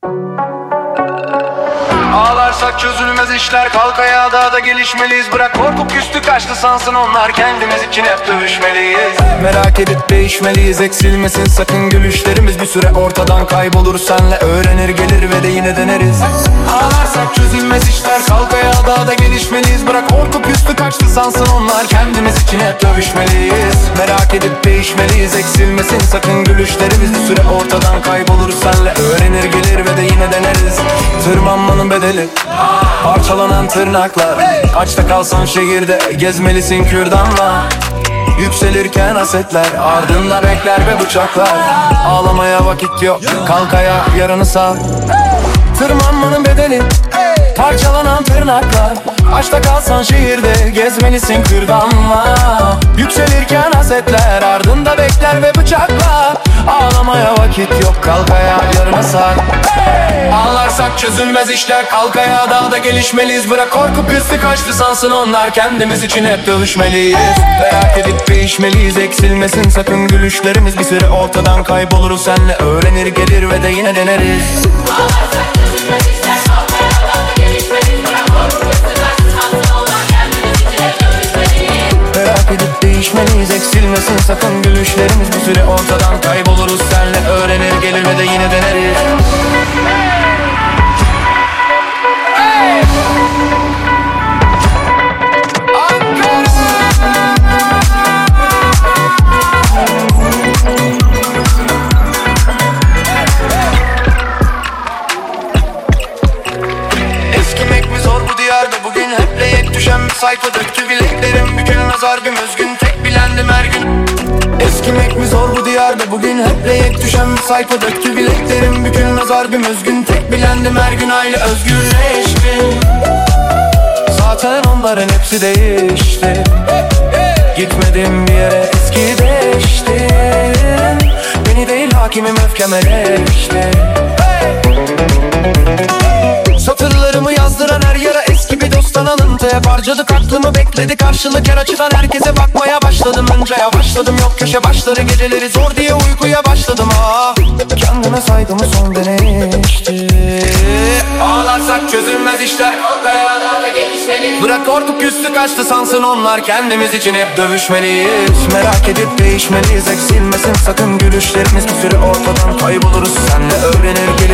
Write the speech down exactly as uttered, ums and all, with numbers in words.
Ağlarsak çözülmez işler, kalk ayağa daha da gelişmeliyiz. Bırak korkup küstü kaçtı sansın onlar, kendimiz için hep dövüşmeliyiz. Merak edip değişmeliyiz, eksilmesin sakın gülüşlerimiz. Bir süre ortadan kaybolur senle, öğrenir gelir ve de yine deneriz. Ağlarsak çözülmez işler, kalk ayağa daha da gelişmeliyiz. Bırak korkup küstü kaçtı sansın onlar, kendimiz için hep dövüşmeliyiz. Merak edip değişmeliyiz, eksilmesin sakın gülüşlerimiz. Bir süre ortadan kaybolur senle, öğrenir gelir ve de yine deneriz. Tırmanmanın bedeli, parçalanan tırnaklar. Açta kalsan şehirde, gezmelisin kürdanla. Yükselirken hasetler, ardında bekler ve bıçaklar. Ağlamaya vakit yok, kalk ayağa yaranı sar. Tırmanmanın bedeli, parçalanan tırnaklar. Açta kalsan şehirde, gezmelisin kürdanla. Yükselirken hasetler, ardında bekler ve bıçaklar. Ağlamaya vakit yok, kalk ayağa yarına sar. Ağlarsak çözülmez işler, kalk ayağa daha da gelişmeliyiz. Bırak korkup hırsı kaçtı sansın onlar, kendimiz için hep dövüşmeliyiz. Merak edip değişmeliyiz, eksilmesin sakın gülüşlerimiz. Bir süre ortadan kayboluruz senle, öğrenir gelir ve de yine deneriz. Ağlarsak çözülmez işler, kalk ayağa daha da gelişmeliyiz. Bırak korkup hırsı kaçtı sansın onlar, kendimiz için hep dövüşmeliyiz. Merak edip değişmeliyiz, eksilmesin sakın gülüşlerimiz. Bir süre ortadan kayboluruz senle, öğrenir gelir ve de yine deneriz. Eskimek mi zor bu diyarda, bugün hep leyek düşen bir sayfa. Döktü bileklerim bükül nazar bir özgün, tek bilendim her gün. Eskimek mi zor bu diyarda, bugün hep leyek düşen bir sayfa. Döktü bileklerim bükül nazar bir özgün, tek bilendim her gün aile özgürleşti. Zaten onların hepsi değişti. Gitmedim bir yere, eskideştim. Beni değil hakimim öfkem eleşti. Satırlarımı yazdıran her yara eski bir dosttan alıntı. Hep harcadık aklımı, bekledi karşılık her açıdan. Herkese bakmaya başladım, önce yavaşladım. Yok köşe başları, geceleri zor diye uykuya başladım. Ah, kendime saygımı son denemişti. Ağlarsak çözülmez işler, kalk ayağa daha da gelişmeliyiz. Bırak korkup küstü kaçtı sansın onlar, kendimiz için hep dövüşmeliyiz. Merak edip değişmeliyiz, eksilmesin sakın gülüşlerimiz. Bir süre ortadan kayboluruz senle, öğrenir